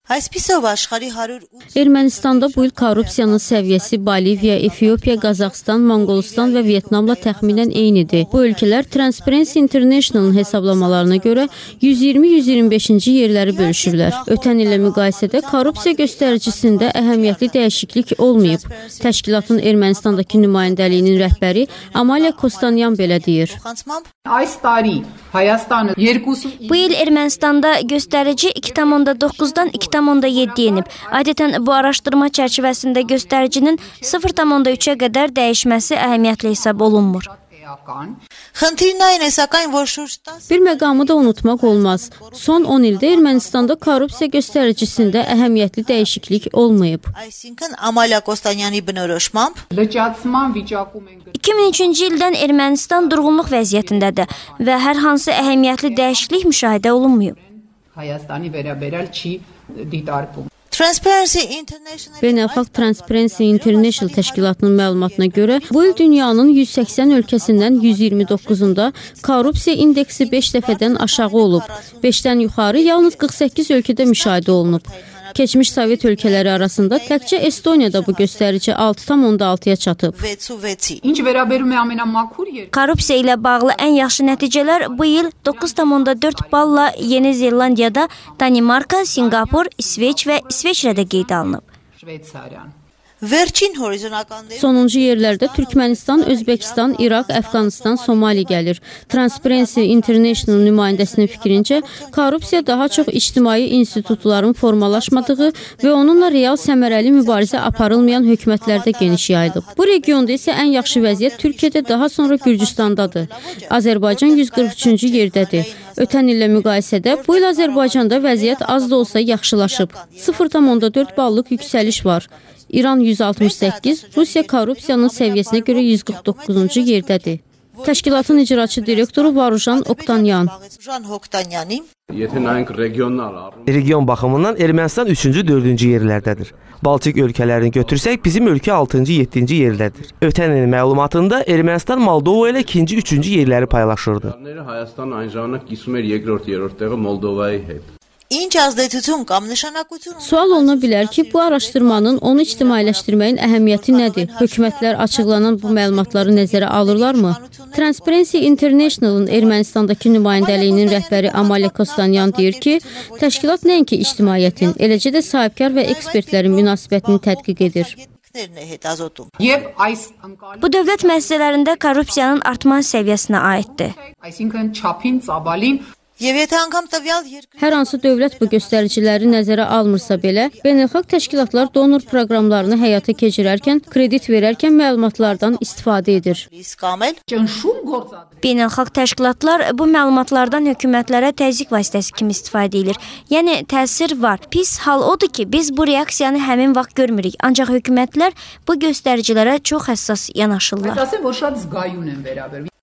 Ermənistanda bu il korrupsiyanın səviyyəsi Boliviya, Efiopiya, Qazaxstan, Monqolistan və Vyetnamla təxminən eynidir. Bu ölkələr Transparency International'ın hesablamalarına görə 120-125-ci yerləri bölüşürlər. Ötən illə müqayisədə korrupsiya göstəricisində əhəmiyyətli dəyişiklik olmayıb. Təşkilatın Ermənistandakı nümayəndəliyinin rəhbəri Amalia Kostanyan belə deyir. Bu il Ermənistanda göstərici 2,9-dan 2,7 yenib. Adətən bu araşdırma çərçivəsində göstəricinin 0,3-ə qədər dəyişməsi əhəmiyyətli hesab olunmur. Bir məqamı da unutmaq olmaz. Son 10 ildə Ermənistanda korrupsiya göstəricisində əhəmiyyətli dəyişiklik olmayıb. 2003-cü ildən Ermənistan durğunluq vəziyyətindədir və hər hansı əhəmiyyətli dəyişiklik müşahidə olunmayıb. Beynəlxalq Transparency International təşkilatının məlumatına görə bu il dünyanın 180 ölkəsindən 129-unda korrupsiya indeksi 5 dəfədən aşağı olub. 5-dən yuxarı yalnız 48 ölkədə müşahidə olunub. Keçmiş Sovet ölkələri arasında təkcə Estoniyada bu göstərici 6,6-ya çatıb. Korrupsiya ilə bağlı ən yaxşı nəticələr bu il 9,4 balla Yeni Zelandiyada, Danimarka, Singapur, İsveç və İsveçrədə qeyd alınıb. Sonuncu yerlərdə Türkmənistan, Özbəkistan, İraq, Əfqanistan, Somali gəlir. Transparency International nümayəndəsinin fikrincə, korrupsiya daha çox ictimai institutların formalaşmadığı və onunla real səmərəli mübarizə aparılmayan hökumətlərdə geniş yayılıb. Bu regionda isə ən yaxşı vəziyyət Türkiyədə, daha sonra Gürcüstandadır. Azərbaycan 143-cü yerdədir. Ötən illə müqayisədə bu il Azərbaycanda vəziyyət az da olsa yaxşılaşıb. 0,4 ballıq yüksəliş var. İran 168, Rusiya korrupsiyanın səviyyəsinə görə 149-cu yerdədir. Təşkilatın icraçı direktoru Varujan Oktanyan. Region baxımından Ermənistan 3-cü, 4-cü yerlərdədir. Baltik ölkələrini götürsək, bizim ölkə 6-cı, 7-ci yerdədir. Ötən ilin məlumatında Ermənistan Moldova ilə 2-ci, 3-cü yerləri paylaşırdı. Sual oluna bilər ki, bu araşdırmanın onu ictimailəşdirməyin əhəmiyyəti nədir? Hökumətlər açıqlanan bu məlumatları nəzərə alırlarmı? Transparency International'ın Ermənistandakı nümayəndəliyinin rəhbəri Amalia Kostanyan deyir ki, təşkilat nəinki ictimaiyyətin, eləcə də sahibkar və ekspertlərin münasibətini tədqiq edir. Bu dövlət müəssisələrində korrupsiyanın artma səviyyəsinə aiddir. Hər hansı dövlət bu göstəriciləri nəzərə almırsa belə, beynəlxalq təşkilatlar donor proqramlarını həyata keçirərkən, kredit verərkən məlumatlardan istifadə edir. Beynəlxalq təşkilatlar bu məlumatlardan hökumətlərə təzyiq vasitəsi kimi istifadə edir. Yəni, təsir var. Pis hal odur ki, biz bu reaksiyanı həmin vaxt görmürük. Ancaq hökumətlər bu göstəricilərə çox həssas yanaşırlar.